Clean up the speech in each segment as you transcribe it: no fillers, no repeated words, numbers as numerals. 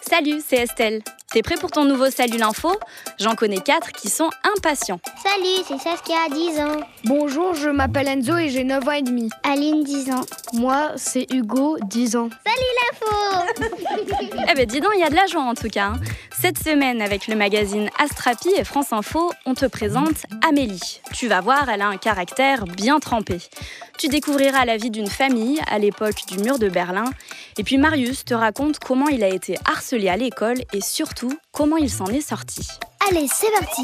Salut, c'est Estelle. T'es prêt pour ton nouveau Salut l'info ? J'en connais 4 qui sont impatients. Salut, c'est Saskia, 10 ans. Bonjour, je m'appelle Enzo et j'ai 9 ans et demi. Aline, 10 ans. Moi, c'est Hugo, 10 ans. Salut l'info. Eh ben dis donc, il y a de la joie en tout cas. Cette semaine, avec le magazine Astrapi et France Info, on te présente Amélie. Tu vas voir, elle a un caractère bien trempé. Tu découvriras la vie d'une famille à l'époque du mur de Berlin. Et puis Marius te raconte comment il a été harcelé à l'école et surtout comment il s'en est sorti. Allez, c'est parti.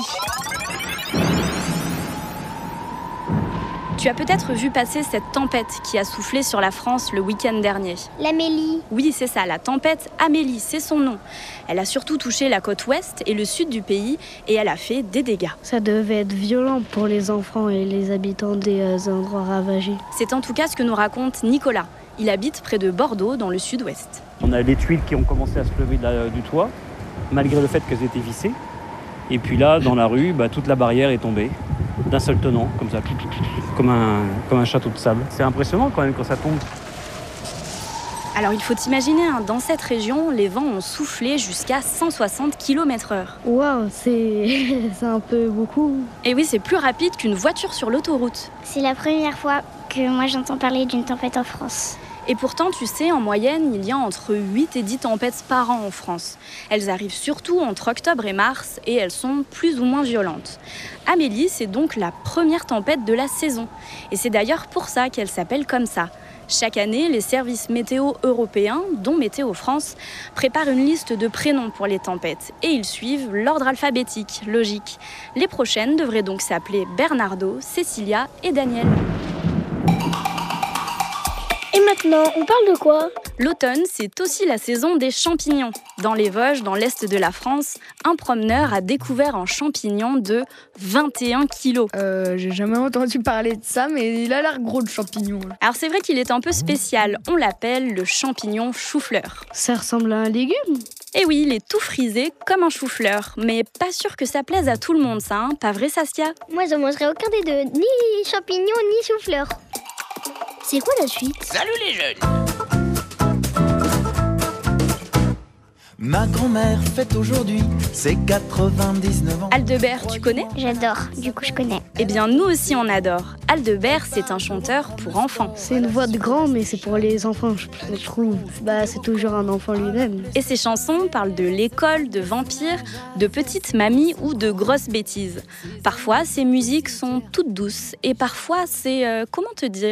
Tu as peut-être vu passer cette tempête qui a soufflé sur la France le week-end dernier. L'Amélie. Oui, c'est ça, la tempête Amélie, c'est son nom. Elle a surtout touché la côte ouest et le sud du pays et elle a fait des dégâts. Ça devait être violent pour les enfants et les habitants des endroits ravagés. C'est en tout cas ce que nous raconte Nicolas. Il habite près de Bordeaux, dans le sud-ouest. On a les tuiles qui ont commencé à se lever du toit, malgré le fait qu'elles étaient vissées. Et puis là, dans la rue, toute la barrière est tombée, d'un seul tenant, comme ça, comme un château de sable. C'est impressionnant quand même quand ça tombe. Alors il faut imaginer, dans cette région, les vents ont soufflé jusqu'à 160 km/h. Waouh, c'est un peu beaucoup. Et oui, c'est plus rapide qu'une voiture sur l'autoroute. C'est la première fois que moi j'entends parler d'une tempête en France. Et pourtant, tu sais, en moyenne, il y a entre 8 et 10 tempêtes par an en France. Elles arrivent surtout entre octobre et mars et elles sont plus ou moins violentes. Amélie, c'est donc la première tempête de la saison. Et c'est d'ailleurs pour ça qu'elle s'appelle comme ça. Chaque année, les services météo européens, dont Météo France, préparent une liste de prénoms pour les tempêtes. Et ils suivent l'ordre alphabétique, logique. Les prochaines devraient donc s'appeler Bernardo, Cécilia et Daniel. Et maintenant, on parle de quoi ? L'automne, c'est aussi la saison des champignons. Dans les Vosges, dans l'est de la France, un promeneur a découvert un champignon de 21 kilos. J'ai jamais entendu parler de ça, mais il a l'air gros de champignon. Alors c'est vrai qu'il est un peu spécial, on l'appelle le champignon chou-fleur. Ça ressemble à un légume ? Et oui, il est tout frisé comme un chou-fleur, mais pas sûr que ça plaise à tout le monde ça, pas vrai Saskia ? Moi, je mangerai aucun des deux, ni champignons, ni chou-fleur. C'est quoi la suite ? Salut les jeunes! Ma grand-mère fête aujourd'hui ses 99 ans. Aldebert, tu connais ? J'adore, du coup je connais. Eh bien nous aussi on adore. Aldebert, c'est un chanteur pour enfants. C'est une voix de grand, mais c'est pour les enfants, je trouve. C'est toujours un enfant lui-même. Et ses chansons parlent de l'école, de vampires, de petites mamies ou de grosses bêtises. Parfois, ses musiques sont toutes douces et parfois c'est... comment te dire ?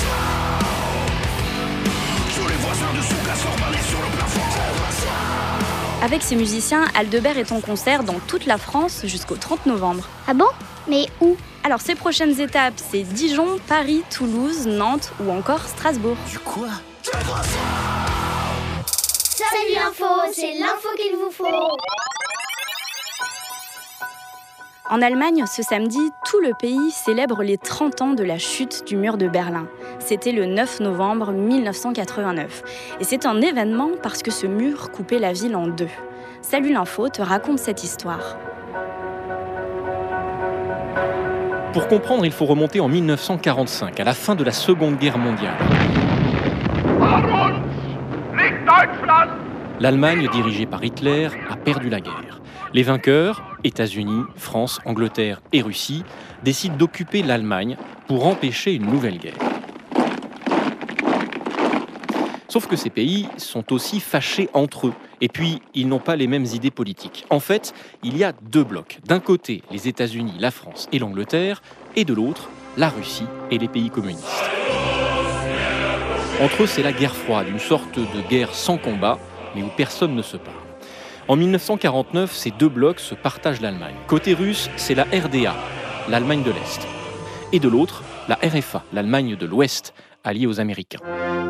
Avec ses musiciens, Aldebert est en concert dans toute la France jusqu'au 30 novembre. Ah bon ? Mais où ? Alors ses prochaines étapes, c'est Dijon, Paris, Toulouse, Nantes ou encore Strasbourg. Du quoi ? Salut l'info, c'est l'info qu'il vous faut. En Allemagne, ce samedi, tout le pays célèbre les 30 ans de la chute du mur de Berlin. C'était le 9 novembre 1989. Et c'est un événement parce que ce mur coupait la ville en deux. Salut l'info te raconte cette histoire. Pour comprendre, il faut remonter en 1945, à la fin de la Seconde Guerre mondiale. L'Allemagne, dirigée par Hitler, a perdu la guerre. Les vainqueurs, États-Unis, France, Angleterre et Russie, décident d'occuper l'Allemagne pour empêcher une nouvelle guerre. Sauf que ces pays sont aussi fâchés entre eux. Et puis, ils n'ont pas les mêmes idées politiques. En fait, il y a deux blocs. D'un côté, les États-Unis, la France et l'Angleterre, et de l'autre, la Russie et les pays communistes. Entre eux, c'est la guerre froide, une sorte de guerre sans combat, mais où personne ne se parle. En 1949, ces deux blocs se partagent l'Allemagne. Côté russe, c'est la RDA, l'Allemagne de l'Est. Et de l'autre, la RFA, l'Allemagne de l'Ouest, alliée aux Américains.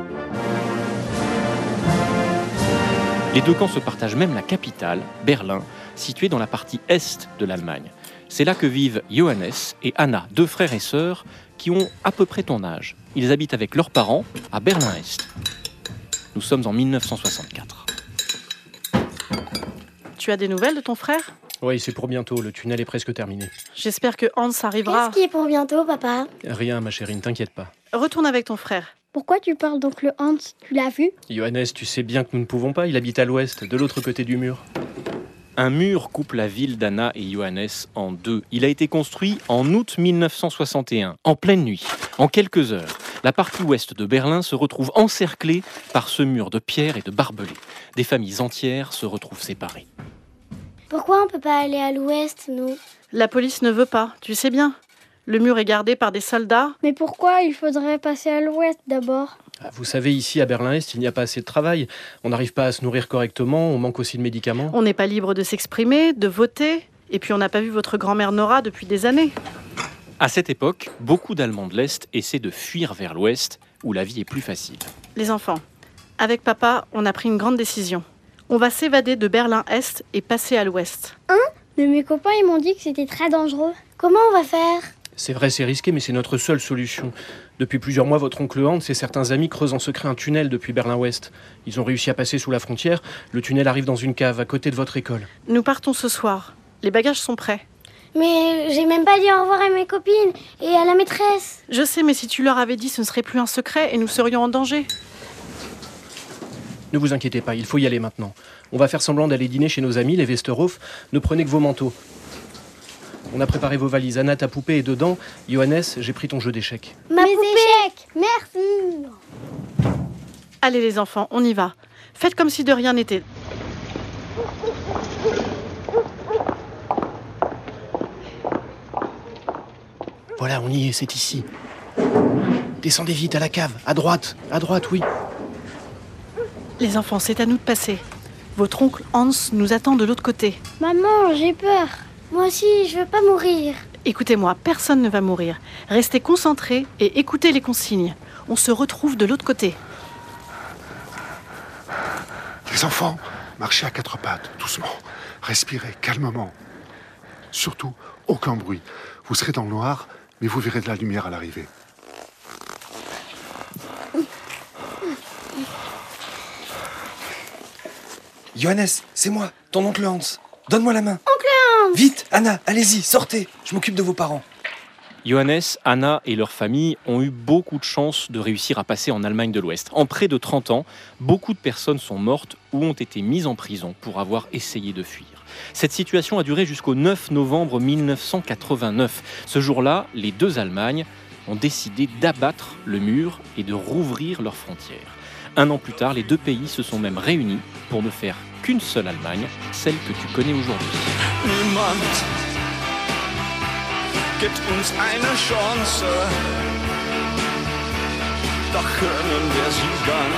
Les deux camps se partagent même la capitale, Berlin, située dans la partie est de l'Allemagne. C'est là que vivent Johannes et Anna, deux frères et sœurs, qui ont à peu près ton âge. Ils habitent avec leurs parents à Berlin-Est. Nous sommes en 1964. Tu as des nouvelles de ton frère ? Oui, c'est pour bientôt, le tunnel est presque terminé. J'espère que Hans arrivera. Qu'est-ce qui est pour bientôt, papa ? Rien, ma chérie, ne t'inquiète pas. Retourne avec ton frère. Pourquoi tu parles d'oncle Hans? Tu l'as vu? Johannes, tu sais bien que nous ne pouvons pas, il habite à l'ouest, de l'autre côté du mur. Un mur coupe la ville d'Anna et Johannes en deux. Il a été construit en août 1961, en pleine nuit. En quelques heures, la partie ouest de Berlin se retrouve encerclée par ce mur de pierre et de barbelés. Des familles entières se retrouvent séparées. Pourquoi on peut pas aller à l'ouest, nous? La police ne veut pas, tu sais bien. Le mur est gardé par des soldats. Mais pourquoi il faudrait passer à l'ouest d'abord? Vous savez, ici à Berlin-Est, il n'y a pas assez de travail. On n'arrive pas à se nourrir correctement, on manque aussi de médicaments. On n'est pas libre de s'exprimer, de voter. Et puis on n'a pas vu votre grand-mère Nora depuis des années. À cette époque, beaucoup d'Allemands de l'Est essaient de fuir vers l'Ouest, où la vie est plus facile. Les enfants, avec papa, on a pris une grande décision. On va s'évader de Berlin-Est et passer à l'Ouest. Mais mes copains, ils m'ont dit que c'était très dangereux. Comment on va faire? C'est vrai, c'est risqué, mais c'est notre seule solution. Depuis plusieurs mois, votre oncle Hans et certains amis creusent en secret un tunnel depuis Berlin-Ouest. Ils ont réussi à passer sous la frontière. Le tunnel arrive dans une cave à côté de votre école. Nous partons ce soir. Les bagages sont prêts. Mais j'ai même pas dit au revoir à mes copines et à la maîtresse. Je sais, mais si tu leur avais dit, ce ne serait plus un secret et nous serions en danger. Ne vous inquiétez pas, il faut y aller maintenant. On va faire semblant d'aller dîner chez nos amis, les Westerhof. Ne prenez que vos manteaux. On a préparé vos valises. Anna, ta poupée est dedans. Johannes, j'ai pris ton jeu d'échecs. Ma poupée! Merci! Allez les enfants, on y va. Faites comme si de rien n'était. Voilà, on y est, c'est ici. Descendez vite à la cave, à droite, oui. Les enfants, c'est à nous de passer. Votre oncle Hans nous attend de l'autre côté. Maman, j'ai peur. Moi aussi, je veux pas mourir. Écoutez-moi, personne ne va mourir. Restez concentrés et écoutez les consignes. On se retrouve de l'autre côté. Les enfants, marchez à quatre pattes, doucement. Respirez calmement. Surtout, aucun bruit. Vous serez dans le noir, mais vous verrez de la lumière à l'arrivée. Johannes, c'est moi, ton oncle Hans. Donne-moi la main. Oncle Hans! Vite, Anna, allez-y, sortez. Je m'occupe de vos parents. Johannes, Anna et leur famille ont eu beaucoup de chance de réussir à passer en Allemagne de l'Ouest. En près de 30 ans, beaucoup de personnes sont mortes ou ont été mises en prison pour avoir essayé de fuir. Cette situation a duré jusqu'au 9 novembre 1989. Ce jour-là, les deux Allemagnes ont décidé d'abattre le mur et de rouvrir leurs frontières. Un an plus tard, les deux pays se sont même réunis pour ne faire qu'une seule Allemagne, celle que tu connais aujourd'hui. Niemand gibt uns eine Chance, doch können wir siegen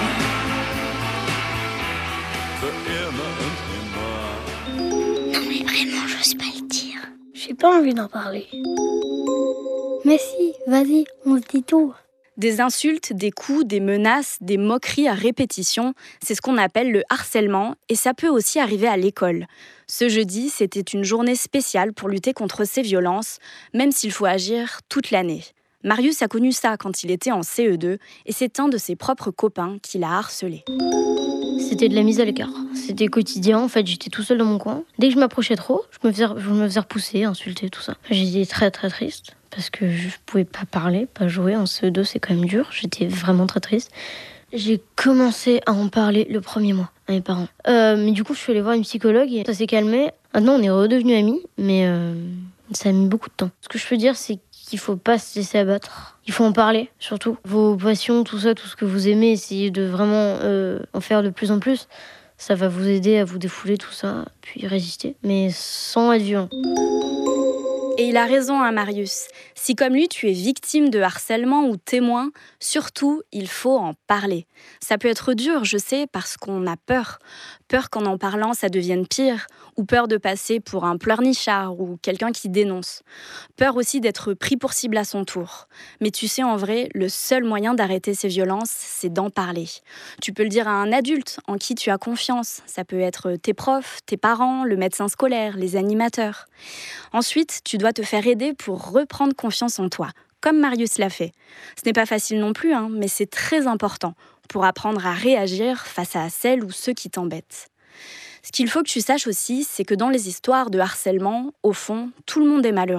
für immer und immer. Non mais vraiment, j'ose pas le dire. J'ai pas envie d'en parler. Mais si, vas-y, on se dit tout. Des insultes, des coups, des menaces, des moqueries à répétition, c'est ce qu'on appelle le harcèlement et ça peut aussi arriver à l'école. Ce jeudi, c'était une journée spéciale pour lutter contre ces violences, même s'il faut agir toute l'année. Marius a connu ça quand il était en CE2 et c'est un de ses propres copains qui l'a harcelé. C'était de la mise à l'écart. C'était quotidien, en fait, j'étais tout seul dans mon coin. Dès que je m'approchais trop, je me faisais repousser, insulter, tout ça. J'étais très très triste, parce que je pouvais pas parler, pas jouer. En CE2, c'est quand même dur, j'étais vraiment très triste. J'ai commencé à en parler le premier mois à mes parents. Mais du coup, je suis allée voir une psychologue et ça s'est calmé. Maintenant, on est redevenus amis, mais ça a mis beaucoup de temps. Ce que je peux dire, c'est qu'il faut pas se laisser abattre. Il faut en parler, surtout. Vos passions, tout ça, tout ce que vous aimez, essayez de vraiment en faire de plus en plus. Ça va vous aider à vous défouler, tout ça, puis résister, mais sans être violent. Et il a raison, hein, Marius. Si comme lui, tu es victime de harcèlement ou témoin, surtout, il faut en parler. Ça peut être dur, je sais, parce qu'on a peur. Peur qu'en parlant, ça devienne pire, ou peur de passer pour un pleurnichard ou quelqu'un qui dénonce. Peur aussi d'être pris pour cible à son tour. Mais tu sais, en vrai, le seul moyen d'arrêter ces violences, c'est d'en parler. Tu peux le dire à un adulte en qui tu as confiance. Ça peut être tes profs, tes parents, le médecin scolaire, les animateurs. Ensuite, tu dois te faire aider pour reprendre confiance en toi, comme Marius l'a fait. Ce n'est pas facile non plus, hein, mais c'est très important pour apprendre à réagir face à celles ou ceux qui t'embêtent. Ce qu'il faut que tu saches aussi, c'est que dans les histoires de harcèlement, au fond, tout le monde est malheureux.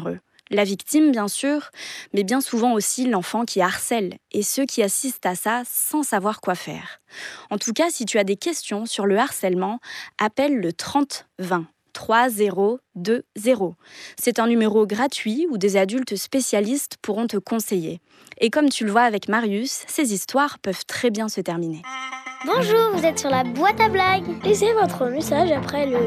La victime, bien sûr, mais bien souvent aussi l'enfant qui harcèle et ceux qui assistent à ça sans savoir quoi faire. En tout cas, si tu as des questions sur le harcèlement, appelle le 3020. 3020. C'est un numéro gratuit où des adultes spécialistes pourront te conseiller. Et comme tu le vois avec Marius, ces histoires peuvent très bien se terminer. Bonjour, vous êtes sur la boîte à blagues. Laissez votre message après le...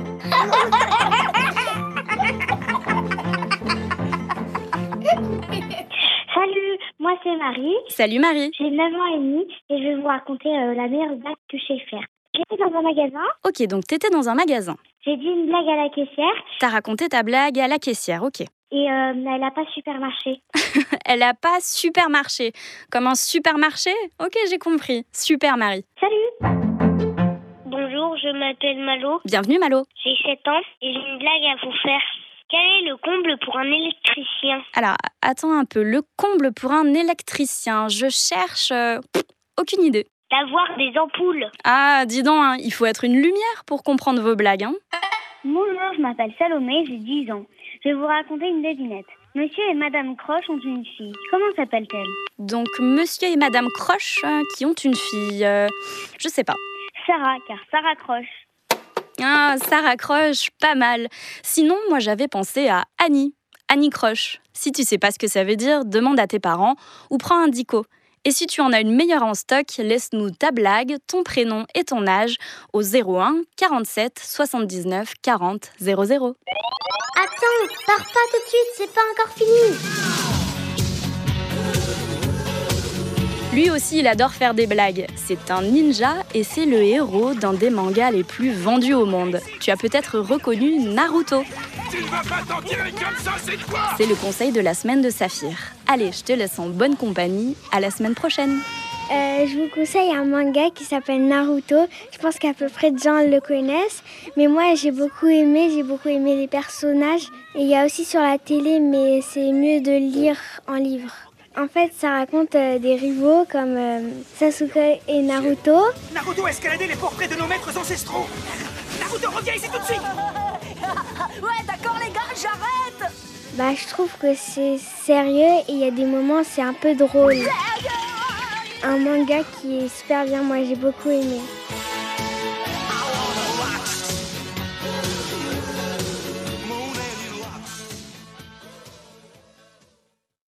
Salut, moi c'est Marie. Salut Marie. J'ai 9 ans et demi et je vais vous raconter la meilleure blague que je sais faire. J'étais dans un magasin. Ok, donc t'étais dans un magasin. J'ai dit une blague à la caissière. T'as raconté ta blague à la caissière, ok. Et elle n'a pas super marché. Elle n'a pas super marché. Comme un supermarché ? Ok, j'ai compris. Super Marie. Salut. Bonjour, je m'appelle Malo. Bienvenue Malo. J'ai 7 ans et j'ai une blague à vous faire. Quel est le comble pour un électricien ? Alors, attends un peu. Le comble pour un électricien. Je cherche... aucune idée. D'avoir des ampoules. Ah, dis donc, hein, il faut être une lumière pour comprendre vos blagues. Hein. Bonjour, je m'appelle Salomé, j'ai 10 ans. Je vais vous raconter une devinette. Monsieur et Madame Croche ont une fille. Comment s'appelle-t-elle ? Donc, Monsieur et Madame Croche qui ont une fille. Je sais pas. Sarah, car Sarah Croche. Ah, Sarah Croche, pas mal. Sinon, moi j'avais pensé à Annie. Annie Croche. Si tu sais pas ce que ça veut dire, demande à tes parents ou prends un dico. Et si tu en as une meilleure en stock, laisse-nous ta blague, ton prénom et ton âge au 01 47 79 40 00. Attends, pars pas tout de suite, c'est pas encore fini. Lui aussi, il adore faire des blagues. C'est un ninja et c'est le héros d'un des mangas les plus vendus au monde. Tu as peut-être reconnu Naruto. Tu ne vas pas t'en tirer comme ça, c'est quoi ? C'est le conseil de la semaine de Saphir. Allez, je te laisse en bonne compagnie. À la semaine prochaine. Je vous conseille un manga qui s'appelle Naruto. Je pense qu'à peu près de gens le connaissent. Mais moi, j'ai beaucoup aimé les personnages. Et il y a aussi sur la télé, mais c'est mieux de lire en livre. En fait, ça raconte des rivaux comme Sasuke et Naruto. Naruto a escaladé les portraits de nos maîtres ancestraux. Naruto, reviens ici tout de suite. Ouais, d'accord les gars, j'arrête. Je trouve que c'est sérieux et il y a des moments, c'est un peu drôle. Un manga qui est super bien, moi j'ai beaucoup aimé.